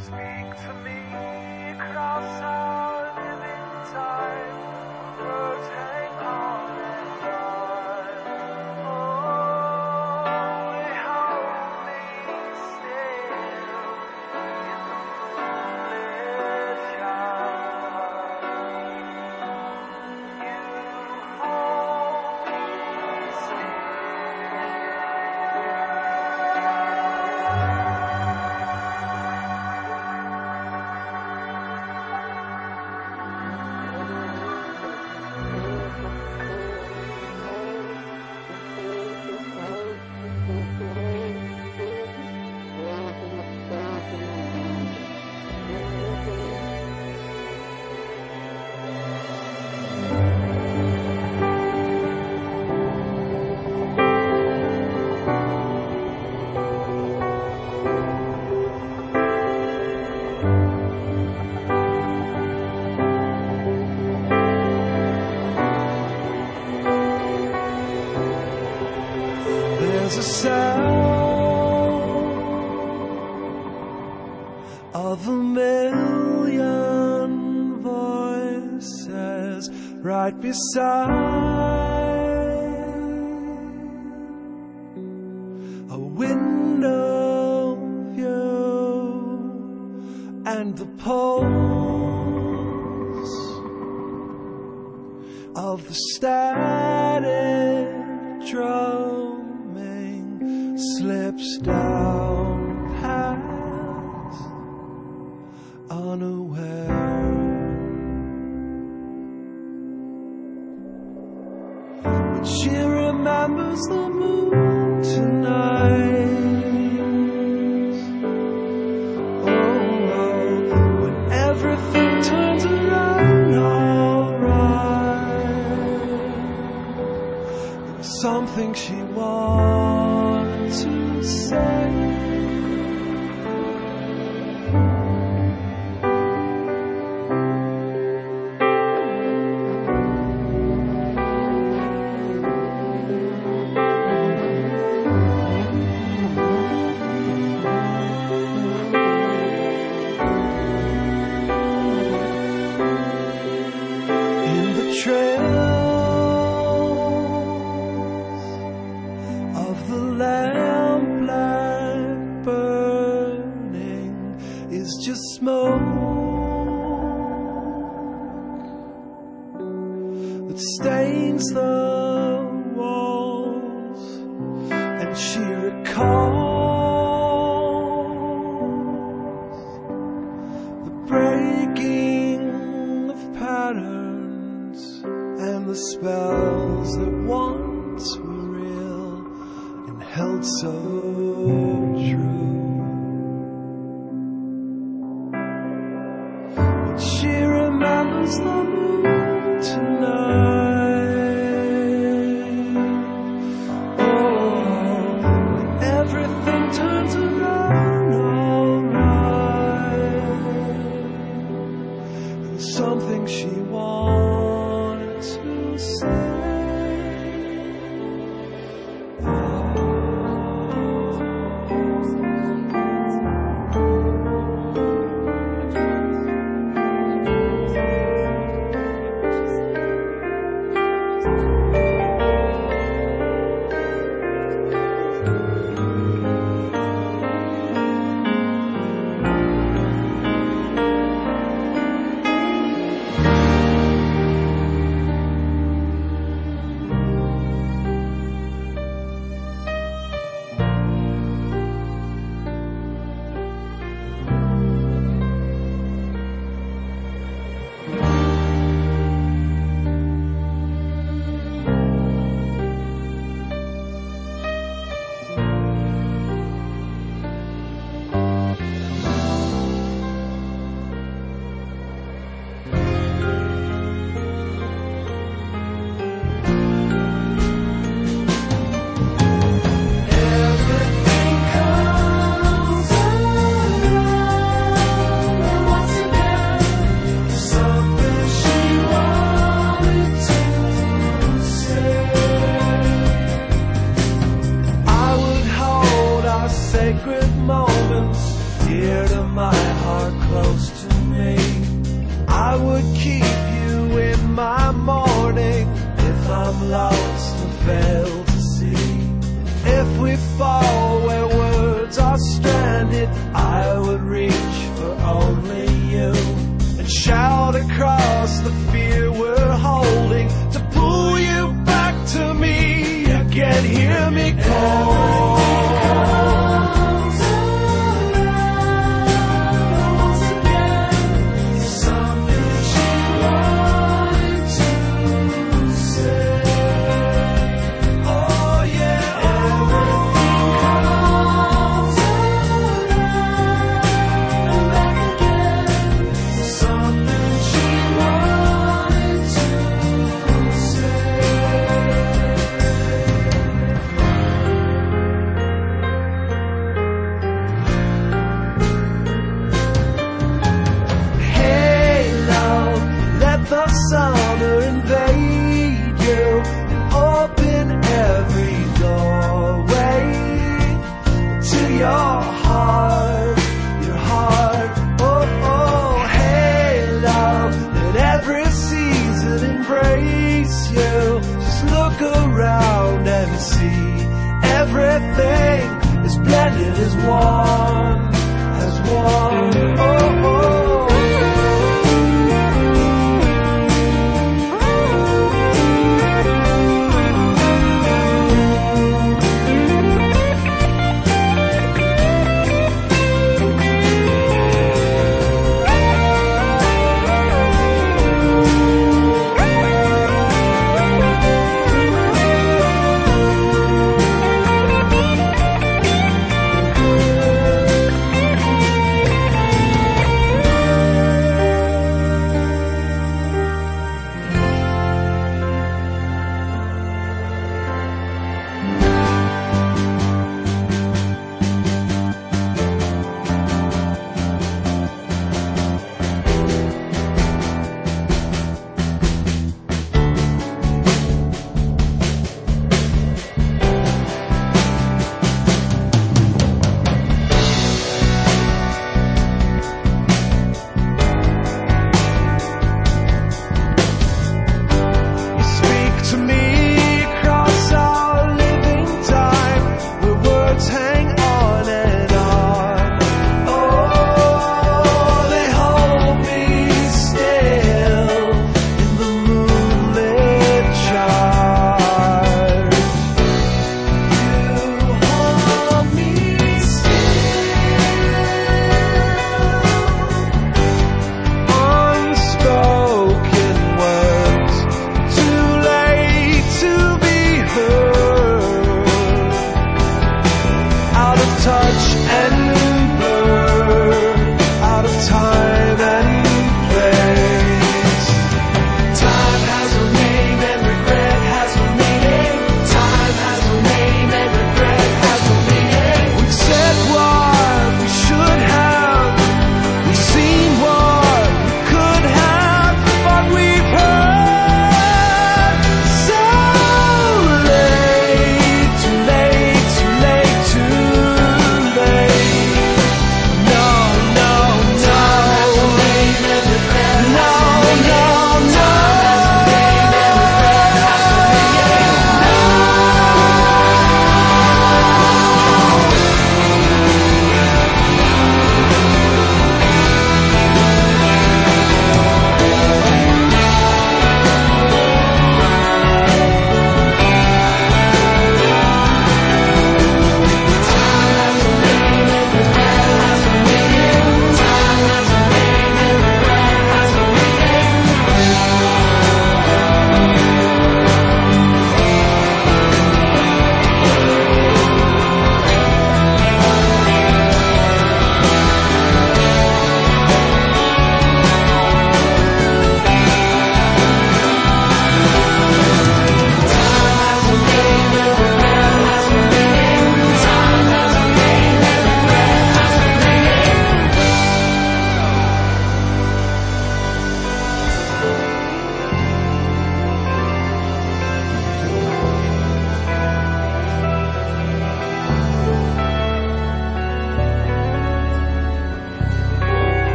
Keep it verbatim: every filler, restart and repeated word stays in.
There's a sound of a million voices right beside a window view, and the pulse of the static drumming slips down past unaware. But she remembers the moon tonight. Oh, oh, when everything turns around alright. Something she wanted to say. In the trails of the lamplight burning is just smoke that stains the walls, and she recalls the breaking of patterns and the spells that once were real and held so true. But she remembers the moon tonight. Oh, when everything turns around alright. And something she wanted to say. Everything comes around once again. Something she wanted to say. I would hold our sacred moments dear to my heart. close to me. I would keep you in my morning if I'm lost and fail to see. If we fall where words are stranded, I would reach for only you and shout across the field.